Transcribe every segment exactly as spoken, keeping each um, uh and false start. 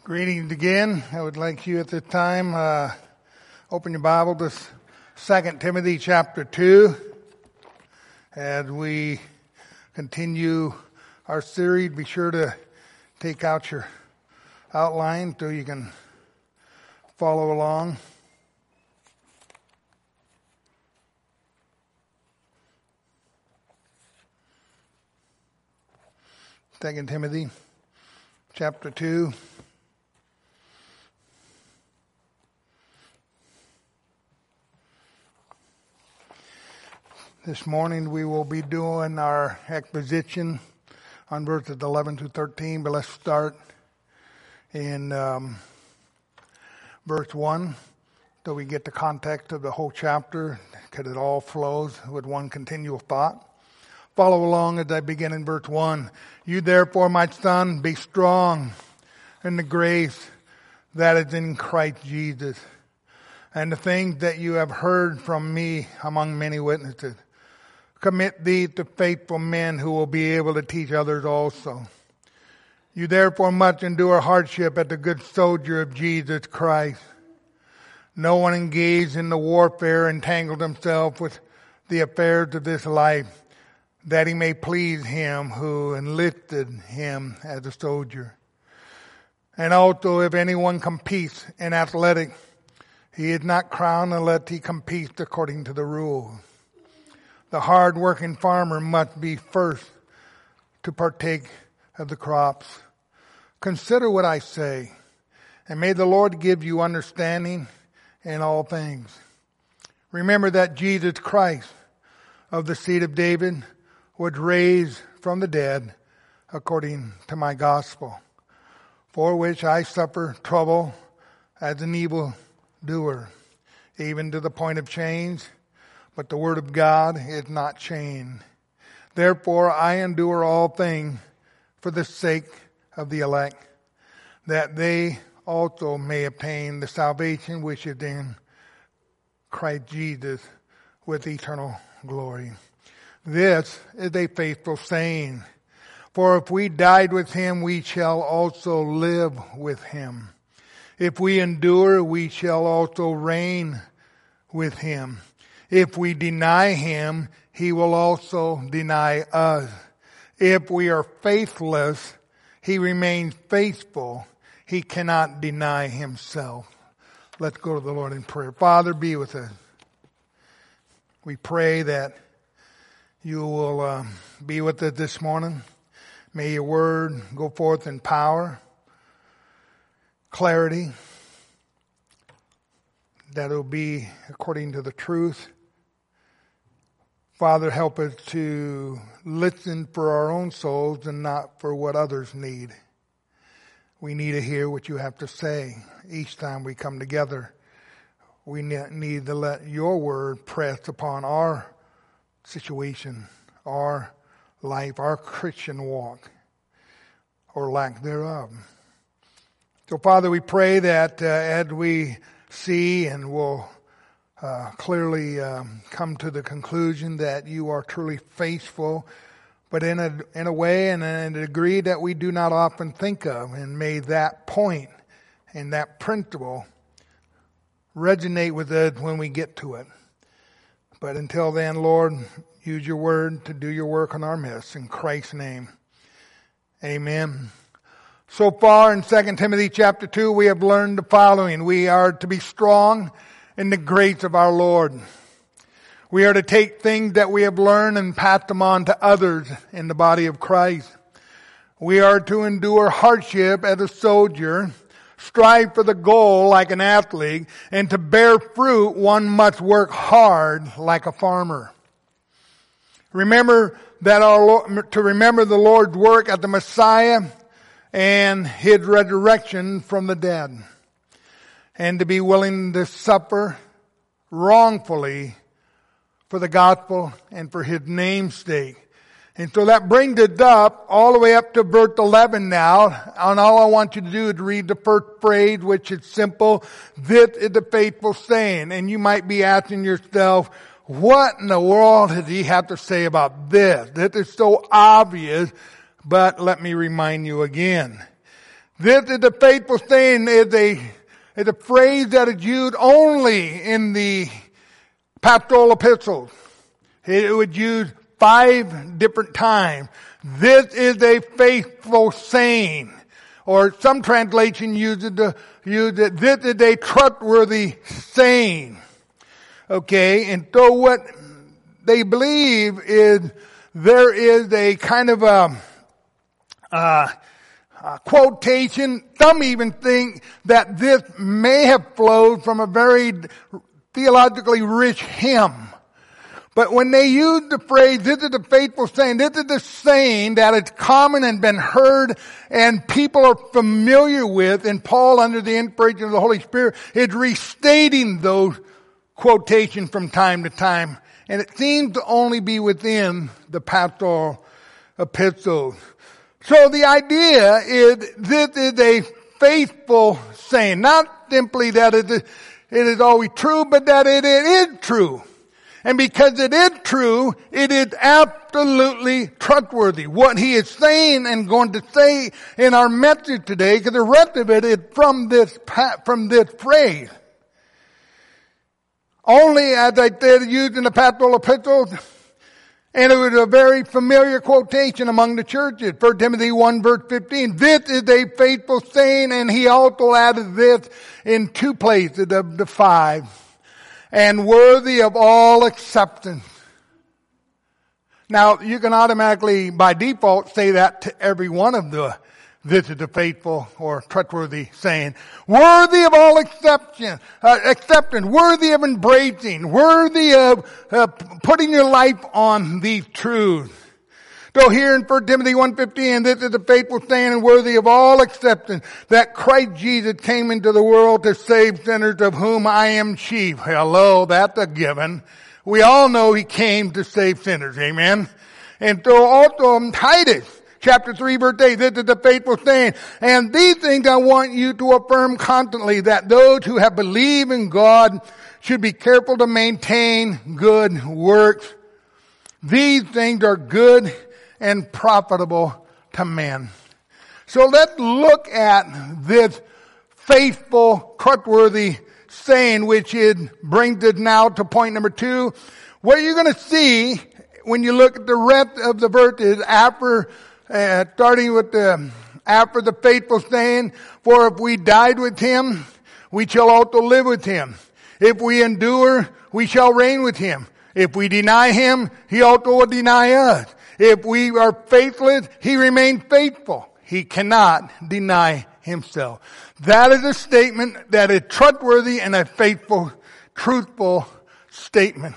Greetings again. I would like you at this time, uh, open your Bible to Second Timothy chapter two as we continue our series. Be sure to take out your outline so you can follow along. Second Timothy chapter two. This morning we will be doing our exposition on verses eleven to thirteen, but let's start in um, verse one so we get the context of the whole chapter, because it all flows with one continual thought. Follow along as I begin in verse one. You therefore, my son, be strong in the grace that is in Christ Jesus, and the things that you have heard from me among many witnesses. Commit these to faithful men who will be able to teach others also. You therefore must endure hardship as a good soldier of Jesus Christ. No one engaged in the warfare entangled himself with the affairs of this life, that he may please him who enlisted him as a soldier. And also, if anyone competes in athletics, he is not crowned unless he competes according to the rules. The hard-working farmer must be first to partake of the crops. Consider what I say, and may the Lord give you understanding in all things. Remember that Jesus Christ, of the seed of David, was raised from the dead according to my gospel, for which I suffer trouble as an evildoer, even to the point of change. But the word of God is not chained. Therefore I endure all things for the sake of the elect, that they also may obtain the salvation which is in Christ Jesus with eternal glory. This is a faithful saying. For if we died with him, we shall also live with him. If we endure, we shall also reign with him. If we deny him, he will also deny us. If we are faithless, he remains faithful. He cannot deny himself. Let's go to the Lord in prayer. Father, be with us. We pray that you will uh, be with us this morning. May your word go forth in power, clarity, that it will be according to the truth. Father, help us to listen for our own souls and not for what others need. We need to hear what you have to say each time we come together. We need to let your word press upon our situation, our life, our Christian walk, or lack thereof. So, Father, we pray that uh, as we see and will Uh, clearly um, come to the conclusion that you are truly faithful, but in a in a way and in a degree that we do not often think of. And may that point and that principle resonate with us when we get to it. But until then, Lord, use your word to do your work in our midst. In Christ's name, amen. So far in Second Timothy chapter two, we have learned the following. We are to be strong in the grace of our Lord. We are to take things that we have learned and pass them on to others in the body of Christ. We are to endure hardship as a soldier, strive for the goal like an athlete, and to bear fruit one must work hard like a farmer. Remember that our Lord, to remember the Lord's work at the Messiah and his resurrection from the dead, and to be willing to suffer wrongfully for the gospel and for his name's sake. And so that brings it up all the way up to verse eleven now. And all I want you to do is read the first phrase, which is simple. This is the faithful saying. And you might be asking yourself, what in the world does he have to say about this? This is so obvious, but let me remind you again. This is the faithful saying is a, is a phrase that is used only in the pastoral epistles. It was used five different times. This is a faithful saying. Or some translation uses the, use it, this is a trustworthy saying. Okay, and so what they believe is there is a kind of a, uh, a quotation. Some even think that this may have flowed from a very theologically rich hymn. But when they use the phrase, this is the faithful saying, this is the saying that is common and been heard and people are familiar with, and Paul, under the inspiration of the Holy Spirit, is restating those quotations from time to time. And it seems to only be within the pastoral epistles. So the idea is this is a faithful saying. Not simply that it is, it is always true, but that it, it is true. And because it is true, it is absolutely trustworthy. What he is saying and going to say in our message today, because the rest of it is from this, from this phrase. Only, as I said, used in the pastoral epistles, and it was a very familiar quotation among the churches. First Timothy one verse fifteen. This is a faithful saying, and he also added this in two places of the five. And worthy of all acceptance. Now, you can automatically, by default, say that to every one of the, this is a faithful or trustworthy saying. Worthy of all acceptance, uh, acceptance, worthy of embracing, worthy of uh, putting your life on these truths. So here in First Timothy one fifteen, this is a faithful saying and worthy of all acceptance, that Christ Jesus came into the world to save sinners, of whom I am chief. Hello, that's a given. We all know he came to save sinners, amen? And so also in Titus chapter three verse eight, this is the faithful saying, and these things I want you to affirm constantly, that those who have believed in God should be careful to maintain good works. These things are good and profitable to men. So let's look at this faithful, trustworthy saying, which it brings us now to point number two. What you're going to see when you look at the rest of the verses after, uh, starting with the, after the faithful saying, for if we died with him, we shall also live with him. If we endure, we shall reign with him. If we deny him, he also will deny us. If we are faithless, he remains faithful. He cannot deny himself. That is a statement that is trustworthy and a faithful, truthful statement.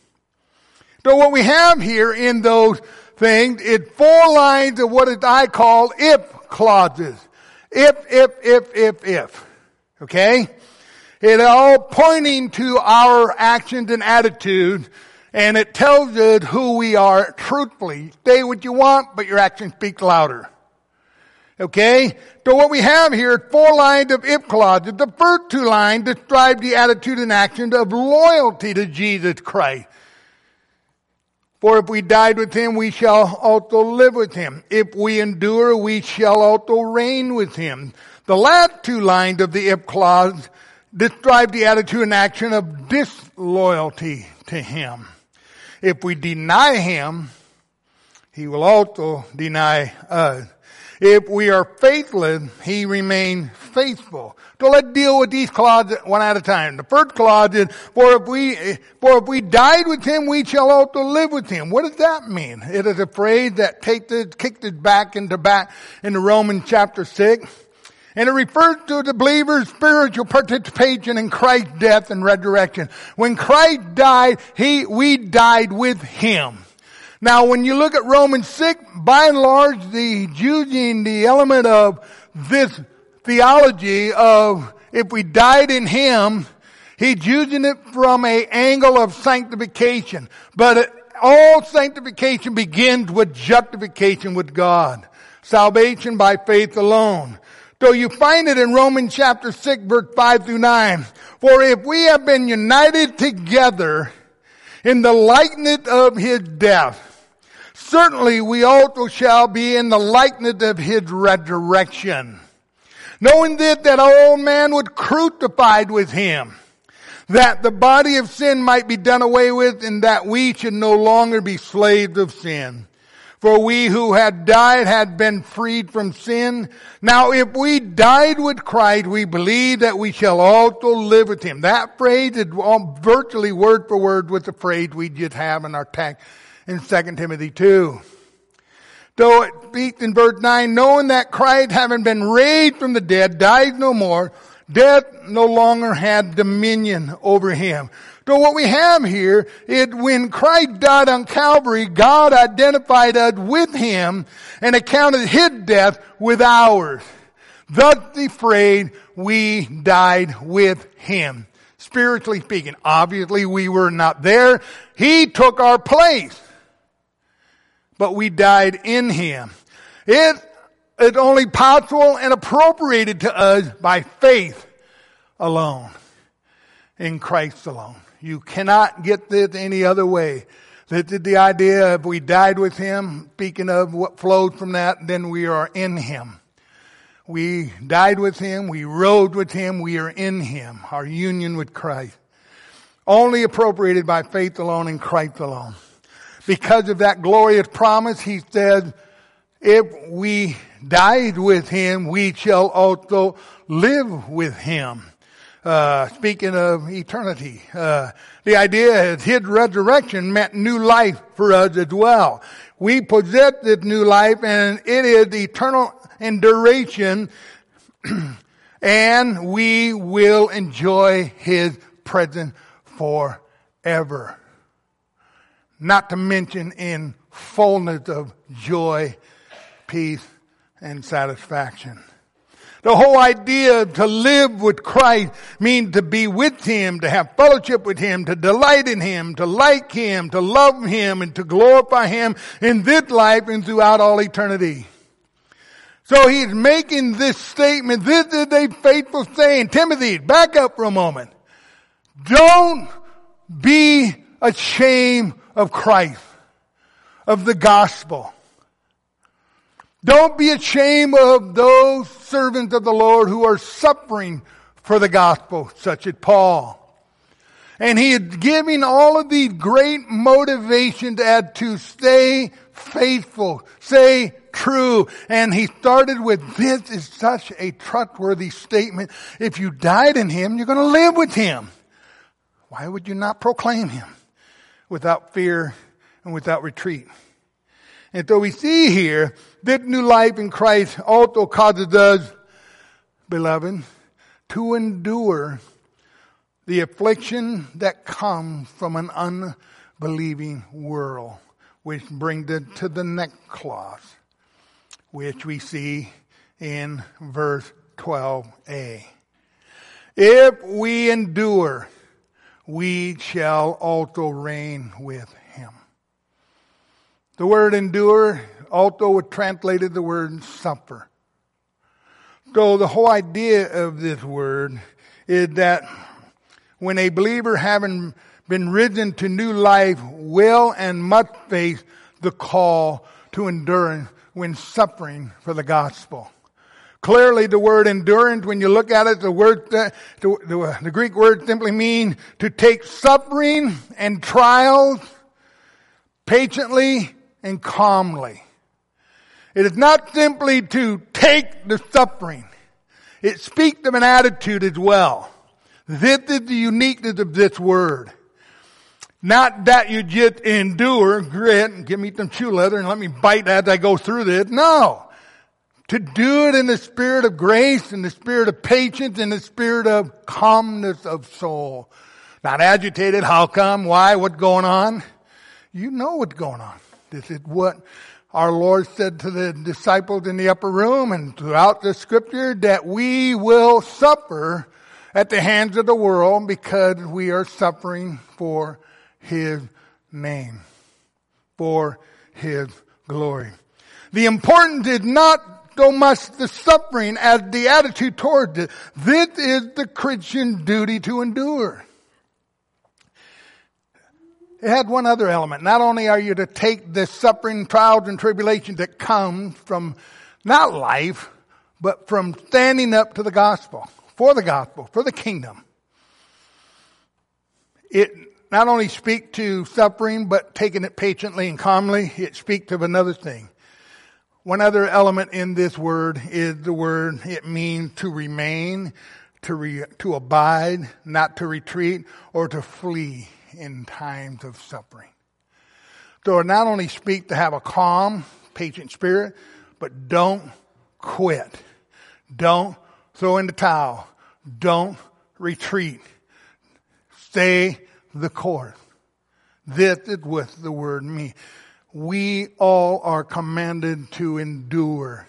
So what we have here in those things is four lines of what I call if clauses. If, if, if, if, if. Okay? It's all pointing to our actions and attitudes. And it tells us who we are truthfully. Say what you want, but your actions speak louder. Okay? So what we have here is four lines of if clauses. The first two lines describe the attitude and actions of loyalty to Jesus Christ. For if we died with him, we shall also live with him. If we endure, we shall also reign with him. The last two lines of the if clause describe the attitude and action of disloyalty to him. If we deny him, he will also deny us. If we are faithless, he remains faithful. So let's deal with these clauses one at a time. The first clause is, for if we, for if we died with him, we shall also live with him. What does that mean? It is a phrase that takes it, kicks it back into back into Romans chapter six. And it refers to the believer's spiritual participation in Christ's death and resurrection. When Christ died, he, we died with him. Now when you look at Romans six, by and large, the using the element of this theology of if we died in him, he's using it from an angle of sanctification. But it, all sanctification begins with justification with God. Salvation by faith alone. So you find it in Romans chapter six verse five through nine. For if we have been united together in the likeness of his death, certainly we also shall be in the likeness of his resurrection. Knowing that that old man was crucified with him, that the body of sin might be done away with, and that we should no longer be slaves of sin. For we who had died had been freed from sin. Now if we died with Christ, we believe that we shall also live with him. That phrase is virtually word for word with the phrase we just have in our text in Second Timothy two. Though it speaks in verse nine, knowing that Christ, having been raised from the dead, dies no more, death no longer had dominion over him. So what we have here is when Christ died on Calvary, God identified us with him and accounted his death with ours. Thus the phrase, we died with him. Spiritually speaking, obviously we were not there. He took our place. But we died in him. It is only possible and appropriated to us by faith alone. In Christ alone. You cannot get this any other way. This is the idea of we died with him. Speaking of what flowed from that, then we are in him. We died with him. We rose with him. We are in him. Our union with Christ. Only appropriated by faith alone in Christ alone. Because of that glorious promise, he said, if we died with him, we shall also live with him. Uh, speaking of eternity, uh, the idea is his resurrection meant new life for us as well. We possess this new life and it is eternal in duration and we will enjoy his presence forever. Not to mention in fullness of joy, peace, and satisfaction. The whole idea to live with Christ means to be with him, to have fellowship with him, to delight in him, to like him, to love him, and to glorify him in this life and throughout all eternity. So he's making this statement. This is a faithful saying. Timothy, back up for a moment. Don't be ashamed of Christ, of the gospel. Don't be ashamed of those servants of the Lord who are suffering for the gospel, such as Paul. And he is giving all of these great motivations as to stay faithful, stay true. And he started with, this is such a trustworthy statement. If you died in him, you're going to live with him. Why would you not proclaim him without fear and without retreat? And so we see here, this new life in Christ also causes us, beloved, to endure the affliction that comes from an unbelieving world. Which brings us to the next clause, which we see in verse twelve a. If we endure, we shall also reign with him. The word endure also was translated the word suffer. So the whole idea of this word is that when a believer having been risen to new life will and must face the call to endurance when suffering for the gospel. Clearly the word endurance, when you look at it, the word, the, the, the Greek word simply means to take suffering and trials patiently and calmly. It is not simply to take the suffering. It speaks of an attitude as well. This is the uniqueness of this word. Not that you just endure, grit, and give me some shoe leather and let me bite as I go through this. No. To do it in the spirit of grace, in the spirit of patience, in the spirit of calmness of soul. Not agitated, how come, why, what's going on? You know what's going on. This is what our Lord said to the disciples in the upper room and throughout the scripture, that we will suffer at the hands of the world because we are suffering for his name, for his glory. The importance is not so much the suffering as the attitude towards it. This is the Christian duty to endure. It had one other element. Not only are you to take the suffering, trials, and tribulations that come from not life, but from standing up to the gospel, for the gospel, for the kingdom. It not only speaks to suffering, but taking it patiently and calmly, it speaks of another thing. One other element in this word is the word, it means to remain, to re, to abide, not to retreat, or to flee in times of suffering. So it not only speaks to have a calm, patient spirit, but don't quit. Don't throw in the towel. Don't retreat. Stay the course. This is what the word means. We all are commanded to endure.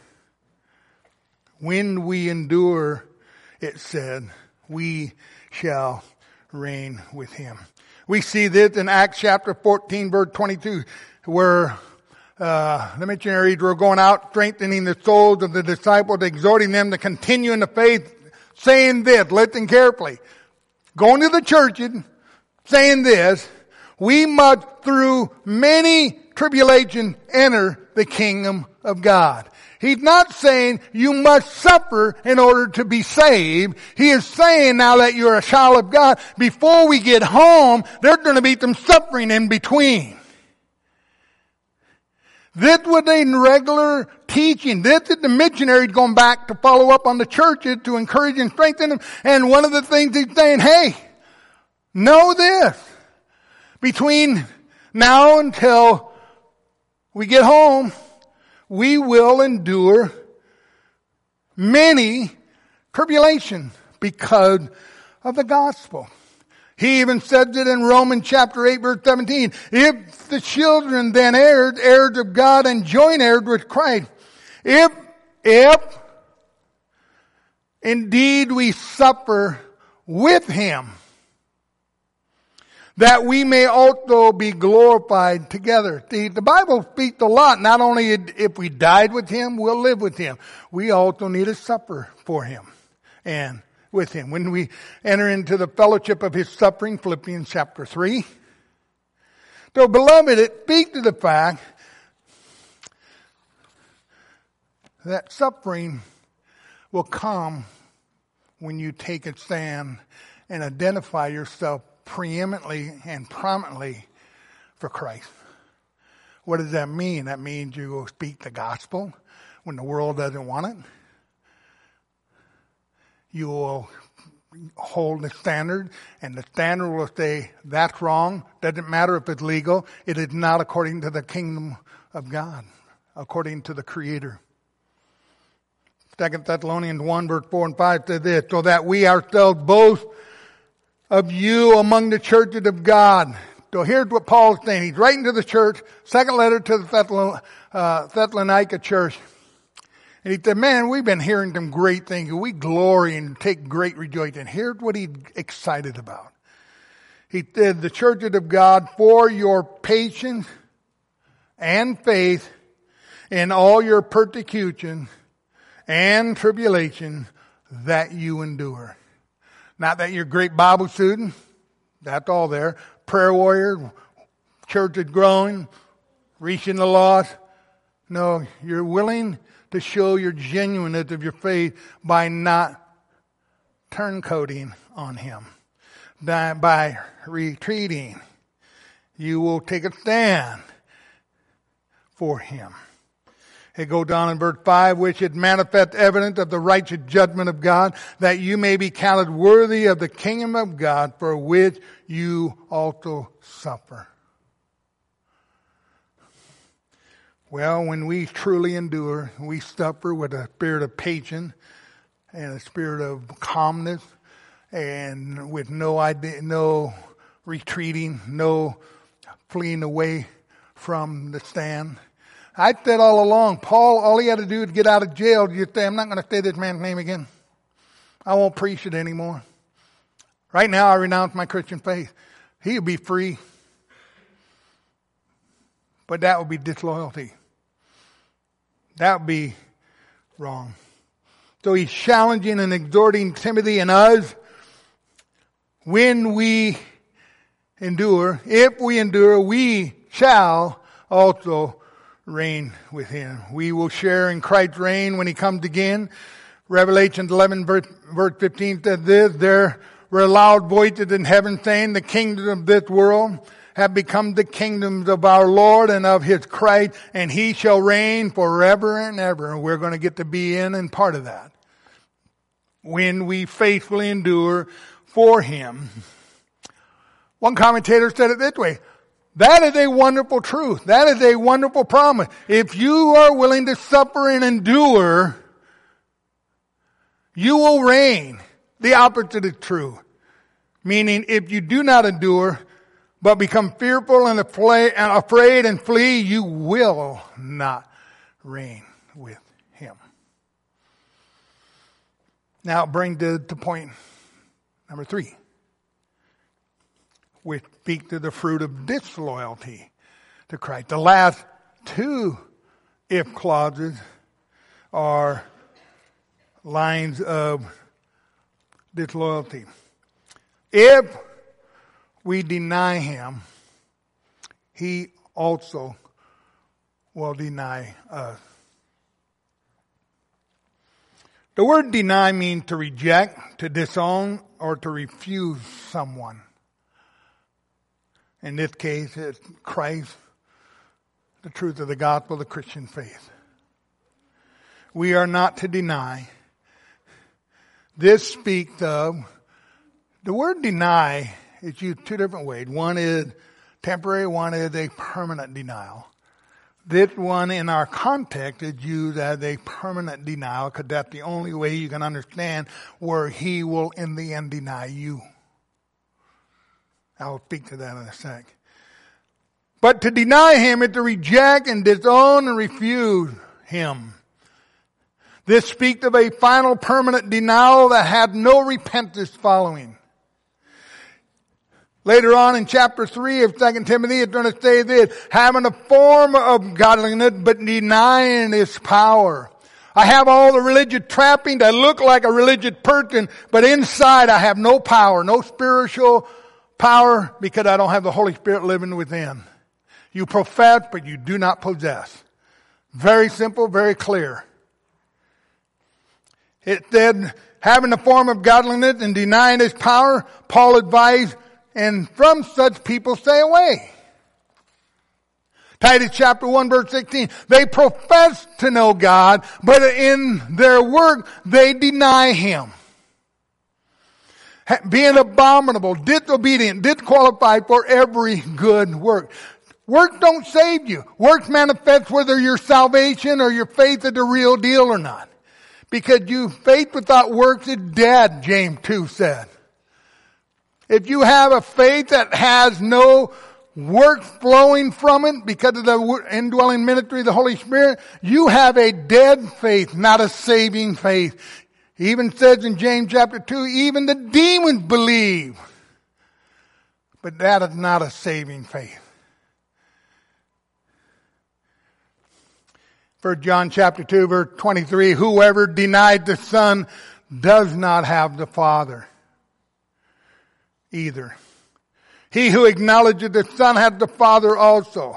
When we endure, it said, we shall reign with him. We see this in Acts chapter fourteen, verse twenty-two, where uh, the missionaries were going out, strengthening the souls of the disciples, exhorting them to continue in the faith, saying this, listen carefully, going to the churches, saying this, we must through many tribulation enter the kingdom of God. He's not saying you must suffer in order to be saved. He is saying now that you're a child of God, before we get home, there's going to be some suffering in between. This was a regular teaching. This is the missionaries going back to follow up on the churches to encourage and strengthen them. And one of the things he's saying, hey, know this. Between now until we get home, we will endure many tribulation because of the gospel. He even said it in Romans chapter eight, verse seventeen. If the children then heirs, heirs of God and joint heirs with Christ, if, if indeed we suffer with him, that we may also be glorified together. The, the Bible speaks a lot. Not only if we died with him, we'll live with him. We also need to suffer for him and with him. When we enter into the fellowship of his suffering, Philippians chapter three. So beloved, it speaks to the fact that suffering will come when you take a stand and identify yourself preeminently and prominently for Christ. What does that mean? That means you will speak the gospel when the world doesn't want it. You will hold the standard, and the standard will say, that's wrong. Doesn't matter if it's legal. It is not according to the kingdom of God, according to the Creator. Second Thessalonians one, verse four and five says this, so that we ourselves both of you among the churches of God. So here's what Paul's saying. He's writing to the church, second letter to the Thessalon, uh, Thessalonica church. And he said, man, we've been hearing some great things. We glory and take great rejoicing. Here's what he's excited about. He said, the churches of God, for your patience and faith in all your persecution and tribulation that you endure. Not that you're a great Bible student. That's all there. Prayer warrior, church is growing, reaching the lost. No, you're willing to show your genuineness of your faith by not turncoating on him. By, by retreating. You will take a stand for him. It goes on in verse five, which is manifest evidence of the righteous judgment of God, that you may be counted worthy of the kingdom of God, for which you also suffer. Well, when we truly endure, we suffer with a spirit of patience and a spirit of calmness, and with no idea, no retreating, no fleeing away from the stand. I said all along, Paul, all he had to do is get out of jail. You say, I'm not going to say this man's name again. I won't preach it anymore. Right now, I renounce my Christian faith. He would be free. But that would be disloyalty. That would be wrong. So he's challenging and exhorting Timothy and us. When we endure, if we endure, we shall also reign with him. We will share in Christ's reign when he comes again. Revelation eleven verse, verse fifteen says this, there were loud voices in heaven saying, the kingdoms of this world have become the kingdoms of our Lord and of His Christ, and He shall reign forever and ever. And we're going to get to be in and part of that when we faithfully endure for Him. One commentator said it this way, that is a wonderful truth. That is a wonderful promise. If you are willing to suffer and endure, you will reign. The opposite is true. Meaning, if you do not endure, but become fearful and afraid and flee, you will not reign with Him. Now, bring to, to point number three. We speak to the fruit of disloyalty to Christ. The last two if clauses are lines of disloyalty. If we deny Him, He also will deny us. The word deny means to reject, to disown, or to refuse someone. In this case, it's Christ, the truth of the gospel, the Christian faith. We are not to deny. This speaks of, the word deny is used two different ways. One is temporary, one is a permanent denial. This one in our context is used as a permanent denial because that's the only way you can understand where He will in the end deny you. I'll speak to that in a sec. But to deny Him is to reject and disown and refuse Him. This speaks of a final permanent denial that had no repentance following. Later on in chapter three of Second Timothy, it's going to say this, having a form of godliness but denying its power. I have all the religious trappings. I look like a religious person, but inside I have no power, no spiritual power because I don't have the Holy Spirit living within. You profess, but you do not possess. Very simple, very clear. It said, having the form of godliness and denying His power, Paul advised, and from such people stay away. Titus chapter one verse sixteen, they profess to know God, but in their work they deny Him. Being abominable, disobedient, disqualified for every good work. Works don't save you. Works manifest whether your salvation or your faith is the real deal or not. Because you faith without works is dead, James two said. If you have a faith that has no work flowing from it because of the indwelling ministry of the Holy Spirit, you have a dead faith, not a saving faith. He even says in James chapter two, even the demons believe. But that is not a saving faith. First John chapter two verse twenty-three, whoever denied the Son does not have the Father either. He who acknowledges the Son has the Father also.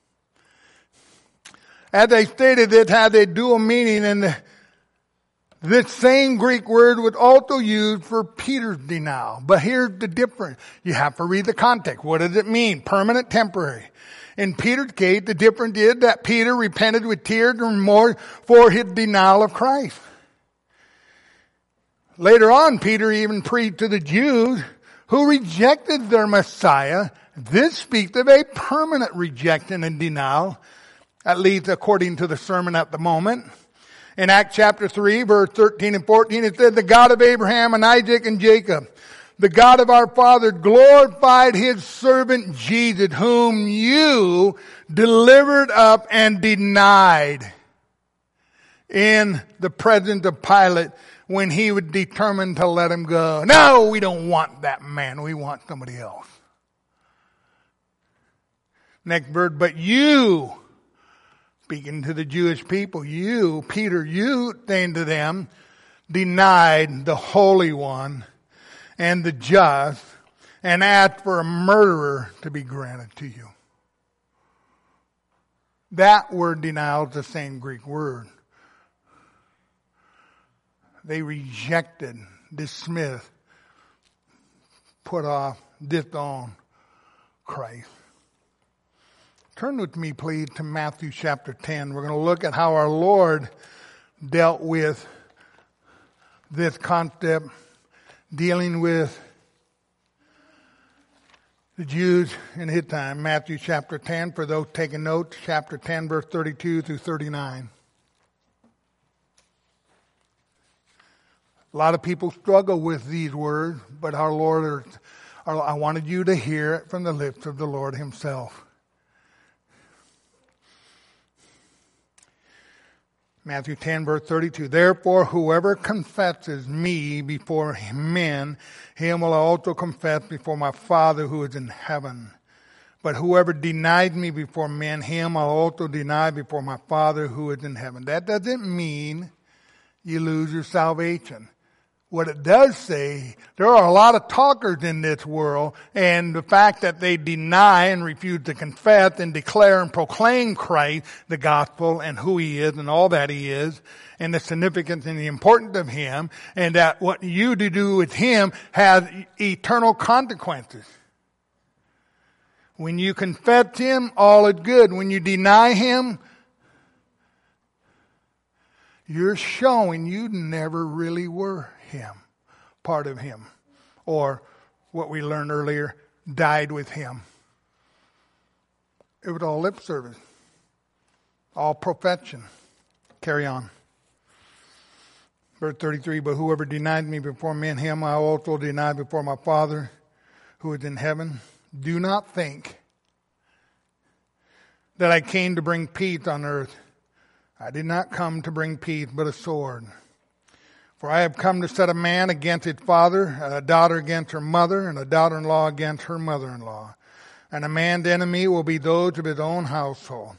As I stated, it had a dual meaning, and this same Greek word was also used for Peter's denial. But here's the difference. You have to read the context. What does it mean? Permanent, temporary. In Peter's case, the difference is that Peter repented with tears and remorse for his denial of Christ. Later on, Peter even preached to the Jews who rejected their Messiah. This speaks of a permanent rejection and denial, at least according to the sermon at the moment. In Acts chapter three, verse thirteen and fourteen, it said, the God of Abraham and Isaac and Jacob, the God of our father, glorified His servant Jesus, whom you delivered up and denied in the presence of Pilate when he was determined to let Him go. No, we don't want that man. We want somebody else. Next verse, but you, speaking to the Jewish people, you, Peter, you, saying to them, denied the Holy One and the just, and asked for a murderer to be granted to you. That word denial is the same Greek word. They rejected, dismissed, put off, disowned Christ. Turn with me, please, to Matthew chapter ten. We're going to look at how our Lord dealt with this concept, dealing with the Jews in his time. Matthew chapter ten, for those taking notes, chapter ten, verse thirty-two through thirty-nine. A lot of people struggle with these words, but our Lord, our, I wanted you to hear it from the lips of the Lord himself. Matthew ten, verse thirty-two. Therefore, whoever confesses me before men, him will I also confess before my Father who is in heaven. But whoever denies me before men, him I'll also deny before my Father who is in heaven. That doesn't mean you lose your salvation. What it does say, there are a lot of talkers in this world, and the fact that they deny and refuse to confess and declare and proclaim Christ, the gospel, and who he is and all that he is, and the significance and the importance of him, and that what you do with him has eternal consequences. When you confess him, all is good. When you deny him, you're showing you never really were him, part of him. Or what we learned earlier, died with him. It was all lip service. All profession. Carry on. Verse thirty-three, but whoever denied me before men, him I also deny before my Father who is in heaven. Do not think that I came to bring peace on earth. I did not come to bring peace, but a sword. For I have come to set a man against his father, and a daughter against her mother, and a daughter-in-law against her mother-in-law. And a man's enemy will be those of his own household.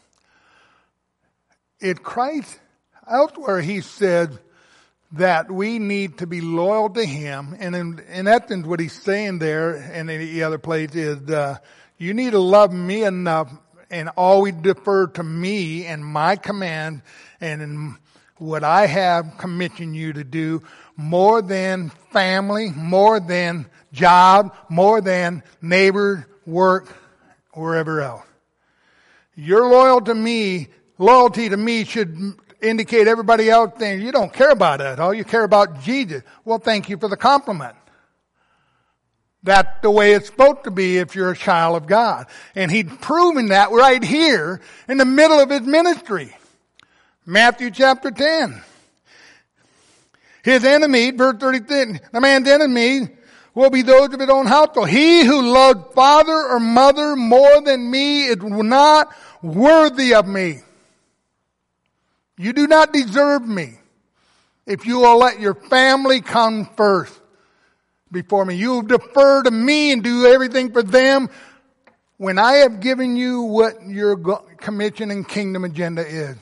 It Christ, elsewhere he said that we need to be loyal to him. And in, in essence, what he's saying there, and in the other place, is uh, you need to love me enough and always defer to me and my command and in what I have commissioned you to do, more than family, more than job, more than neighbor, work, wherever else. Your loyal to me, loyalty to me should indicate everybody else saying, you don't care about that. All you care about Jesus. Well, thank you for the compliment. That's the way it's supposed to be if you're a child of God. And he'd proven that right here in the middle of his ministry. Matthew chapter ten. His enemy, verse thirty-three, the man's enemy will be those of his own household. He who loves father or mother more than me is not worthy of me. You do not deserve me if you will let your family come first before me. You defer to me and do everything for them when I have given you what your commission and kingdom agenda is.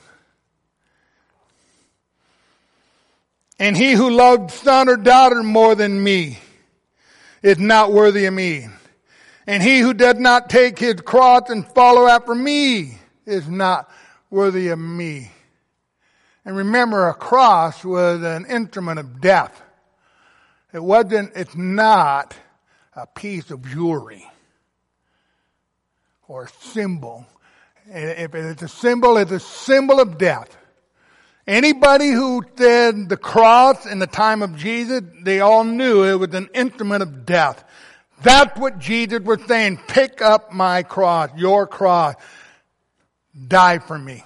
And he who loves son or daughter more than me is not worthy of me. And he who does not take his cross and follow after me is not worthy of me. And remember, a cross was an instrument of death. It wasn't, it's not a piece of jewelry or a symbol. If it's a symbol, it's a symbol of death. Anybody who said the cross in the time of Jesus, they all knew it was an instrument of death. That's what Jesus was saying. Pick up my cross, your cross. Die for me.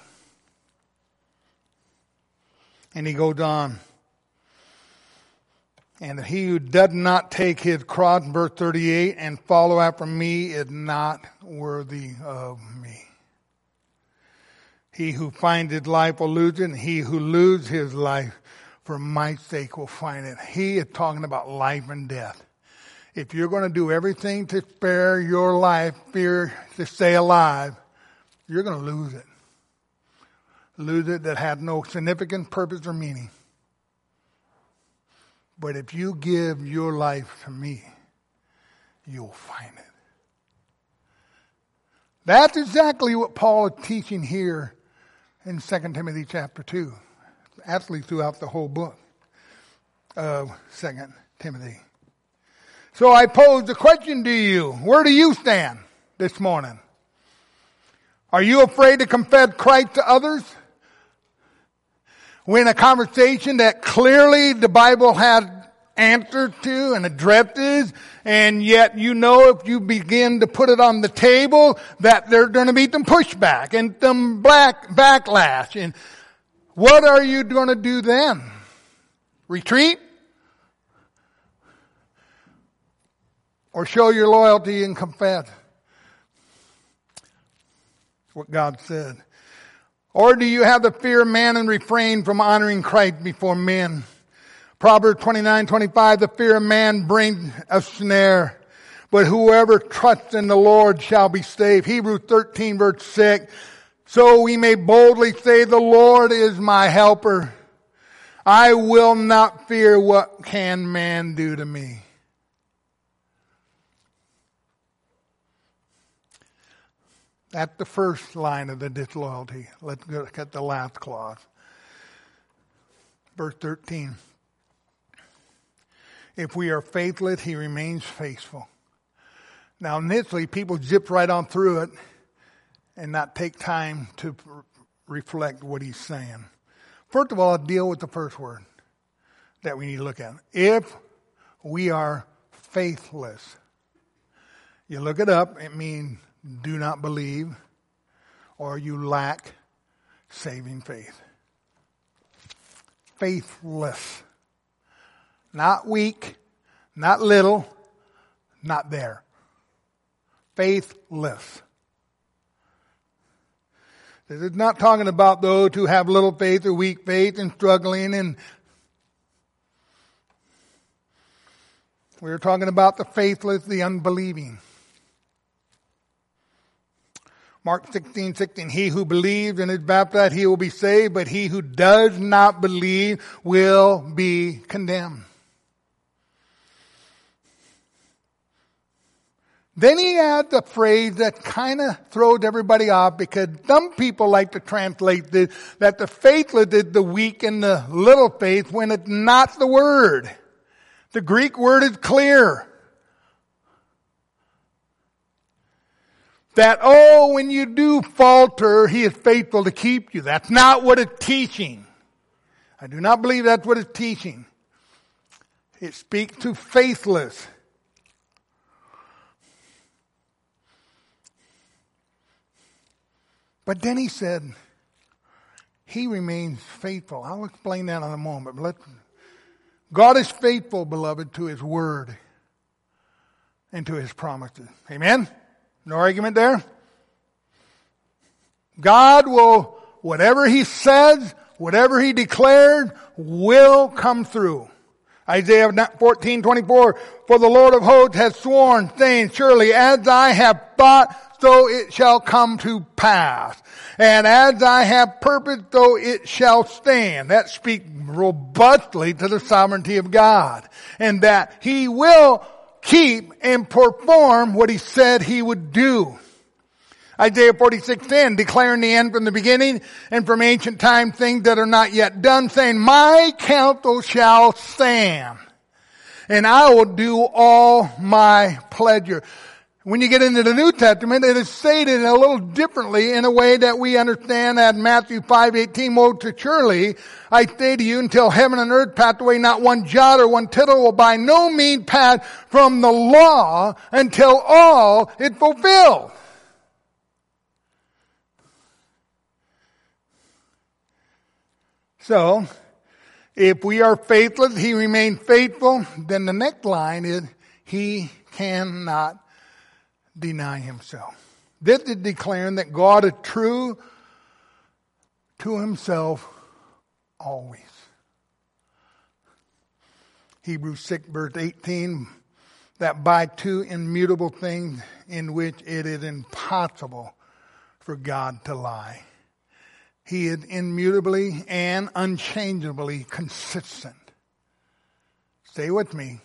And he goes on. And he who does not take his cross, verse thirty-eight, and follow after me is not worthy of me. He who finds his life will lose it, and he who loses his life for my sake will find it. He is talking about life and death. If you're going to do everything to spare your life, fear to stay alive, you're going to lose it. Lose it that had no significant purpose or meaning. But if you give your life to me, you'll find it. That's exactly what Paul is teaching here in Second Timothy chapter two. Actually throughout the whole book. of Second Timothy. So I pose the question to you. Where do you stand this morning? Are you afraid to confess Christ to others? We're in a conversation that clearly the Bible had answered to and addresses, and yet you know if you begin to put it on the table that there's going to be some pushback and some black backlash. And what are you going to do then? Retreat? Or show your loyalty and confess what God said? Or do you have the fear of man and refrain from honoring Christ before men? Proverbs twenty-nine twenty-five, the fear of man brings a snare, but whoever trusts in the Lord shall be saved. Hebrews thirteen verse six, so we may boldly say, the Lord is my helper. I will not fear what can man do to me. That's the first line of the disloyalty. Let's look at the last clause. Verse thirteen. If we are faithless, he remains faithful. Now initially people zip right on through it and not take time to reflect what he's saying. First of all, I'll deal with the first word that we need to look at. If we are faithless. You look it up, it means do not believe, or you lack saving faith. Faithless. Not weak, not little, not there. Faithless. This is not talking about those who have little faith or weak faith and struggling, and we're talking about the faithless, the unbelieving. Mark sixteen sixteen, he who believes and is baptized, he will be saved, but he who does not believe will be condemned. Then he adds a phrase that kind of throws everybody off, because some people like to translate this, that the faithless is the weak and the little faith, when it's not the word. The Greek word is clear. That, oh, when you do falter, he is faithful to keep you. That's not what it's teaching. I do not believe that's what it's teaching. It speaks to faithless. But then he said, he remains faithful. I'll explain that in a moment. But let, God is faithful, beloved, to his word and to his promises. Amen? No argument there? God will, whatever he says, whatever he declared, will come through. Isaiah fourteen twenty-four, for the Lord of hosts has sworn, saying, surely as I have thought, so it shall come to pass. And as I have purposed, so it shall stand. That speaks robustly to the sovereignty of God. And that he will keep and perform what he said he would do. Isaiah forty-six ten, declaring the end from the beginning and from ancient times things that are not yet done, saying, my counsel shall stand, and I will do all my pleasure. When you get into the New Testament, it is stated a little differently in a way that we understand at Matthew five eighteen, woe to surely, I say to you, until heaven and earth pass away, not one jot or one tittle will by no means pass from the law until all is fulfilled. So, if we are faithless, he remains faithful, then the next line is, he cannot deny himself. This is declaring that God is true to himself always. Hebrews six verse eighteen, that by two immutable things in which it is impossible for God to lie. He is immutably and unchangeably consistent. Stay with me.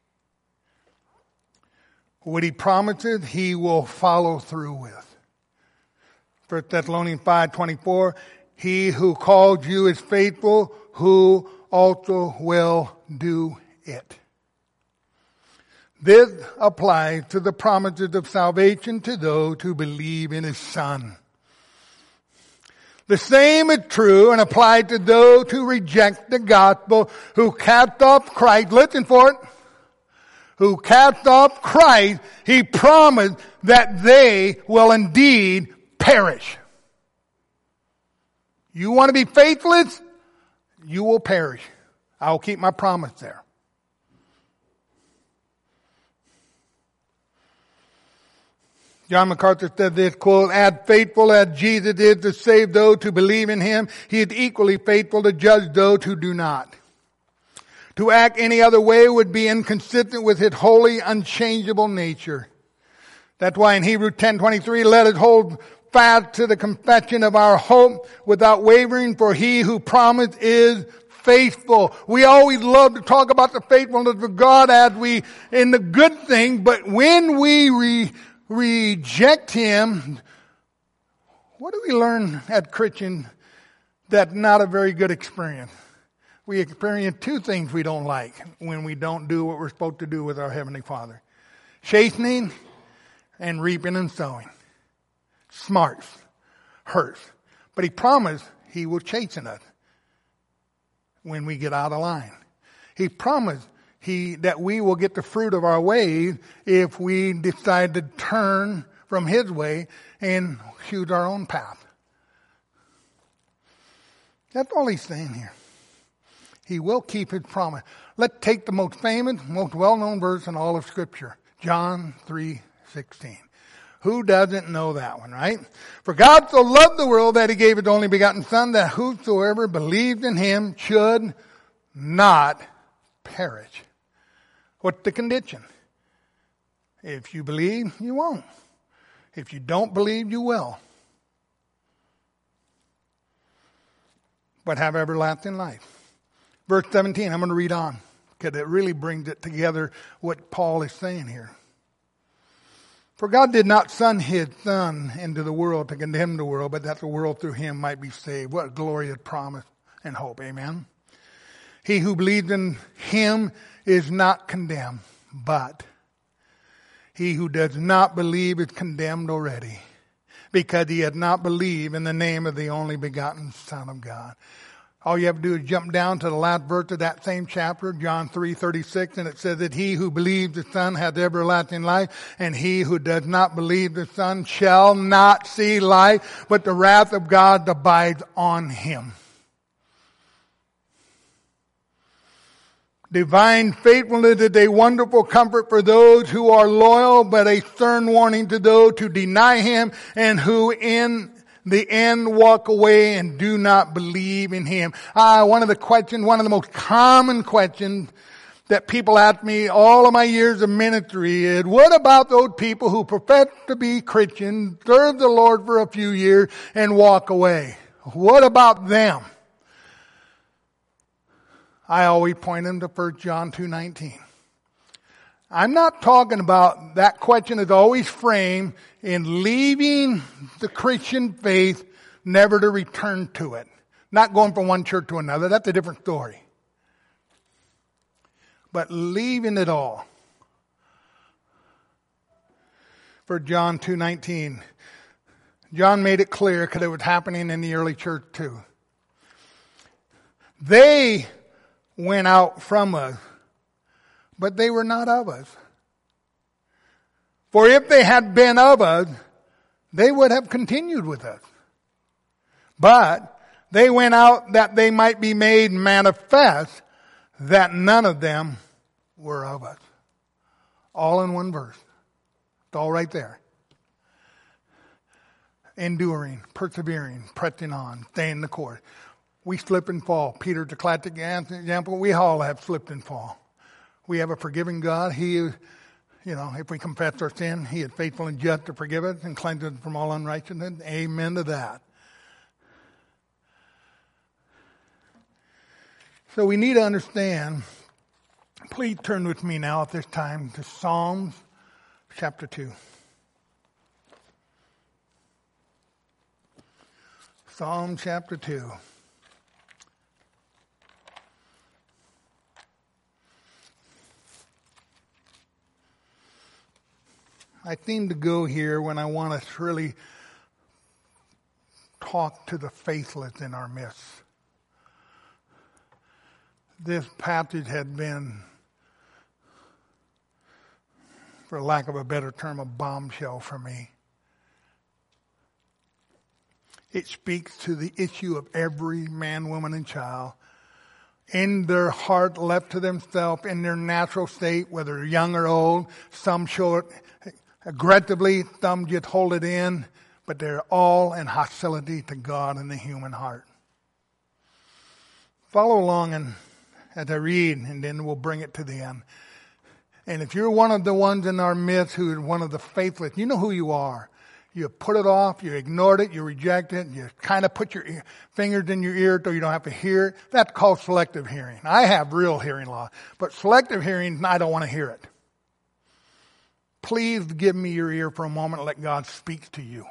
What he promises, he will follow through with. First Thessalonians five twenty-four, He who called you is faithful, who also will do it. This applies to the promises of salvation to those who believe in His Son. The same is true and applied to those who reject the gospel, who cast off Christ. Listen for it. Who cast off Christ, He promised that they will indeed perish. You want to be faithless? You will perish. I will keep my promise there. John MacArthur said this, quote, as faithful as Jesus is to save those who believe in Him, He is equally faithful to judge those who do not. To act any other way would be inconsistent with His holy, unchangeable nature. That's why in Hebrews ten twenty-three, let us hold fast to the confession of our hope without wavering, for He who promised is faithful. We always love to talk about the faithfulness of God as we, in the good thing, but when we re, reject Him, what do we learn at Christian that's not a very good experience? We experience two things we don't like when we don't do what we're supposed to do with our Heavenly Father. Chastening and reaping and sowing. Smarts. Hurts. But He promised He will chasten us when we get out of line. He promised He that we will get the fruit of our ways if we decide to turn from His way and choose our own path. That's all He's saying here. He will keep His promise. Let's take the most famous, most well-known verse in all of Scripture. John three sixteen. Who doesn't know that one, right? For God so loved the world that He gave His only begotten Son, that whosoever believes in Him should not perish. What's the condition? If you believe, you won't. If you don't believe, you will. But have everlasting life. Verse seventeen, I'm going to read on because it really brings it together what Paul is saying here. For God did not send His Son into the world to condemn the world, but that the world through Him might be saved. What a glorious promise and hope. Amen. He who believes in Him is not condemned, but he who does not believe is condemned already, because he has not believed in the name of the only begotten Son of God. All you have to do is jump down to the last verse of that same chapter, John three thirty-six, and it says that he who believes the Son has everlasting life, and he who does not believe the Son shall not see life, but the wrath of God abides on him. Divine faithfulness is a wonderful comfort for those who are loyal, but a stern warning to those who deny Him and who in the end walk away and do not believe in Him. Ah, one of the questions, one of the most common questions that people ask me all of my years of ministry is, what about those people who profess to be Christians, serve the Lord for a few years, and walk away? What about them? I always point them to First John two nineteen. I'm not talking about, that question is always framed in leaving the Christian faith, never to return to it. Not going from one church to another, that's a different story. But leaving it all. For John two nineteen. John made it clear because it was happening in the early church too. They went out from us, but they were not of us. For if they had been of us, they would have continued with us. But they went out that they might be made manifest that none of them were of us. All in one verse. It's all right there. Enduring, persevering, pressing on, staying the course. We slip and fall. Peter's a classic example. We all have slipped and fall. We have a forgiving God. He, you know, if we confess our sin, He is faithful and just to forgive us and cleanse us from all unrighteousness. Amen to that. So we need to understand. Please turn with me now at this time to Psalms chapter two. Psalm chapter two. I seem to go here when I want to really talk to the faithless in our midst. This passage had been, for lack of a better term, a bombshell for me. It speaks to the issue of every man, woman, and child. In their heart, left to themselves, in their natural state, whether young or old, some show it aggressively, some just hold it in, but they're all in hostility to God and the human heart. Follow along and as I read, and then we'll bring it to the end. And if you're one of the ones in our midst who is one of the faithless, you know who you are. You put it off, you ignored it, you reject it, you kind of put your ear, fingers in your ear so you don't have to hear it. That's called selective hearing. I have real hearing loss, but selective hearing, I don't want to hear it. Please give me your ear for a moment and let God speak to you.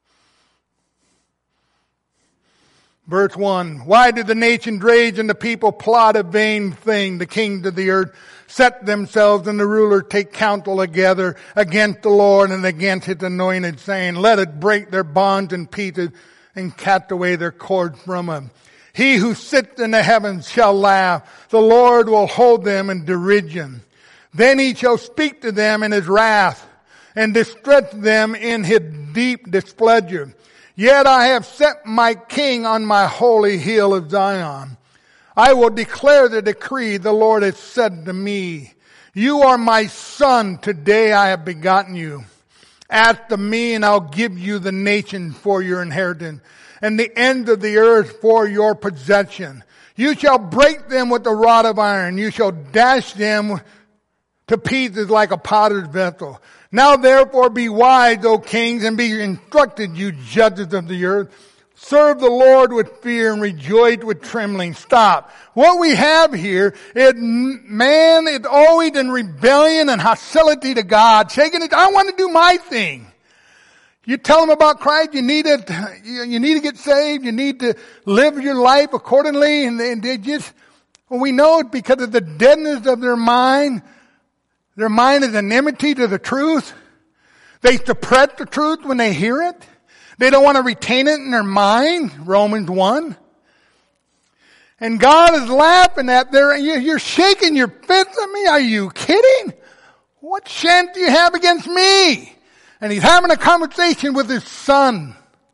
Verse one, why did the nations rage and the people plot a vain thing? The kings of the earth set themselves and the rulers take counsel together against the Lord and against his anointed, saying, let it break their bonds in pieces and cast away their cords from them. He who sits in the heavens shall laugh. The Lord will hold them in derision. Then he shall speak to them in his wrath and distress them in his deep displeasure. Yet I have set my king on my holy hill of Zion. I will declare the decree the Lord has said to me. You are my son. Today I have begotten you. Ask of me and I'll give you the nations for your inheritance and the ends of the earth for your possession. You shall break them with the rod of iron. You shall dash them to pieces like a potter's vessel. Now therefore be wise, O kings, and be instructed, you judges of the earth. Serve the Lord with fear and rejoice with trembling. Stop. What we have here is man is always in rebellion and hostility to God, shaking it. I want to do my thing. You tell them about Christ, you need it, you need to get saved, you need to live your life accordingly, and they, they just, well, we know it because of the deadness of their mind. Their mind is an enmity to the truth. They suppress the truth when they hear it. They don't want to retain it in their mind. Romans one. And God is laughing at their, you're shaking your fist at me. Are you kidding? What chance do you have against me? And he's having a conversation with his son.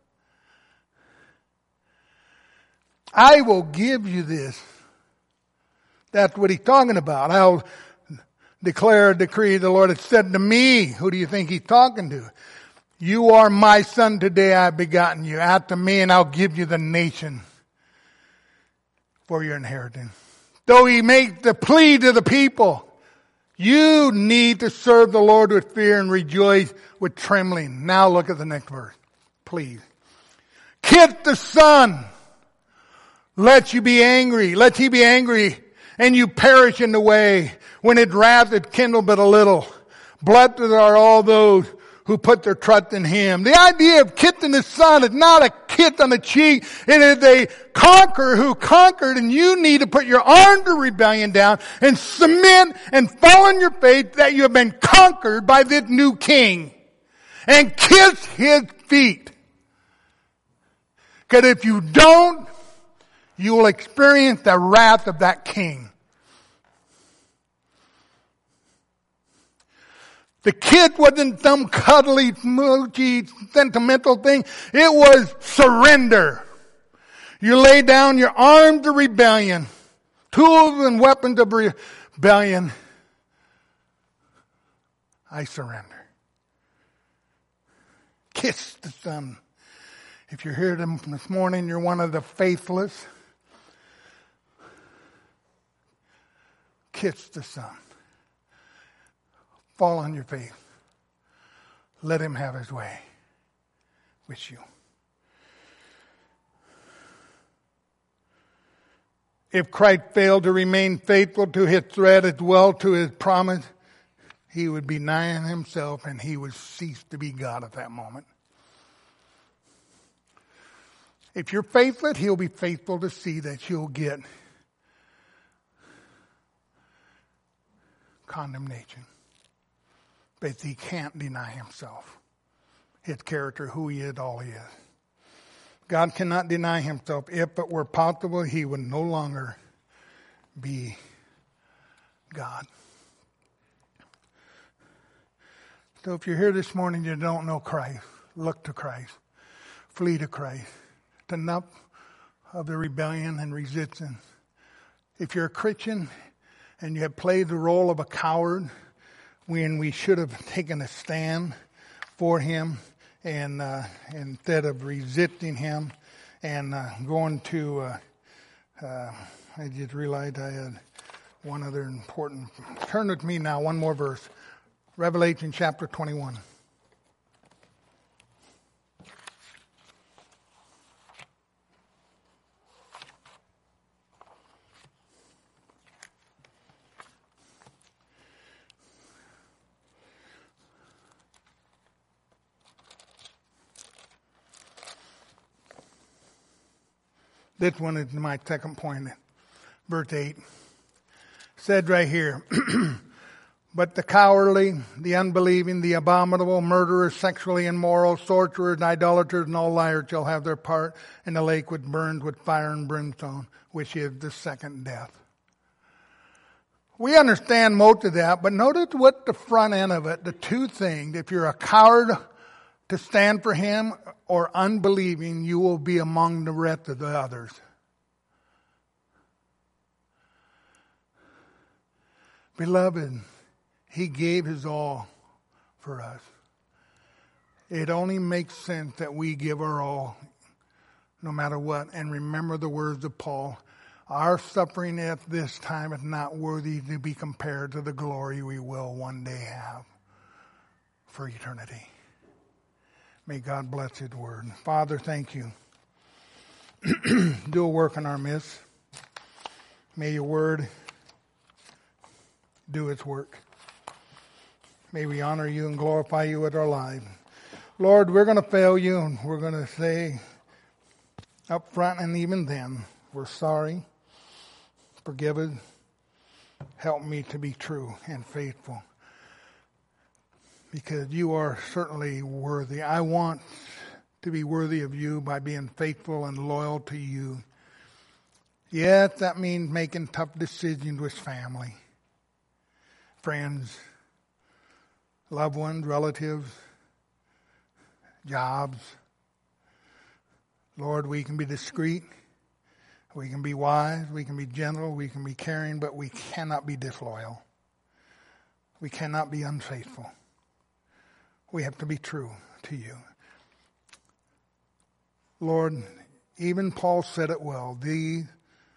I will give you this. That's what he's talking about. I'll declare a decree the Lord has said to me. Who do you think he's talking to? You are my son, today I have begotten you. Ask to me and I'll give you the nation for your inheritance. Though he makes the plea to the people, you need to serve the Lord with fear and rejoice with trembling. Now look at the next verse, please. Kiss the Son, lest you be angry, lest he be angry and you perish in the way. When it wrath is kindled but a little. Blessed are all those who put their trust in him. The idea of kissing the Son is not a kiss on the cheek. It is a conqueror who conquered, and you need to put your arms of rebellion down and submit and fall on your faith that you have been conquered by this new king. And kiss his feet. Because if you don't, you will experience the wrath of that king. The kid wasn't some cuddly, smoochy, sentimental thing. It was surrender. You lay down your arms of rebellion, tools and weapons of rebellion. I surrender. Kiss the Son. If you're here this morning, you're one of the faithless. Kiss the Son. Fall on your face. Let him have his way with you. If Christ failed to remain faithful to his thread as well to his promise, he would be denying himself and he would cease to be God at that moment. If you're faithless, he'll be faithful to see that you'll get condemnation. But he can't deny himself, his character, who he is, all he is. God cannot deny himself. If it were possible, he would no longer be God. So if you're here this morning and you don't know Christ, look to Christ. Flee to Christ. To enough of the rebellion and resistance. If you're a Christian and you have played the role of a coward when we should have taken a stand for him, and uh, instead of resisting him and uh, going to, uh, uh, I just realized I had one other important, turn with me now, one more verse. Revelation chapter twenty-one. This one is my second point. Verse eight. Said right here, but the cowardly, the unbelieving, the abominable, murderers, sexually immoral, sorcerers, idolaters, and all liars shall have their part in the lake which burns with fire and brimstone, which is the second death. We understand most of that, but notice what the front end of it, the two things, if you're a coward to stand for him or unbelieving, you will be among the rest of the others. Beloved, he gave his all for us. It only makes sense that we give our all no matter what. And remember the words of Paul. Our suffering at this time is not worthy to be compared to the glory we will one day have for eternity. May God bless his word. Father, thank you. Do a work in our midst. May your word do its work. May we honor you and glorify you with our lives. Lord, we're going to fail you, and we're going to say up front and even then, we're sorry. Forgive us. Help me to be true and faithful. Because you are certainly worthy. I want to be worthy of you by being faithful and loyal to you. Yes, that means making tough decisions with family, friends, loved ones, relatives, jobs. Lord, we can be discreet. We can be wise. We can be gentle. We can be caring, but we cannot be disloyal. We cannot be unfaithful. We have to be true to you. Lord, even Paul said it well. These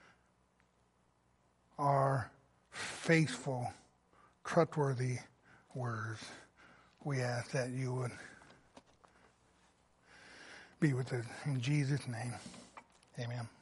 are faithful, trustworthy words. We ask that you would be with us. In Jesus' name, amen.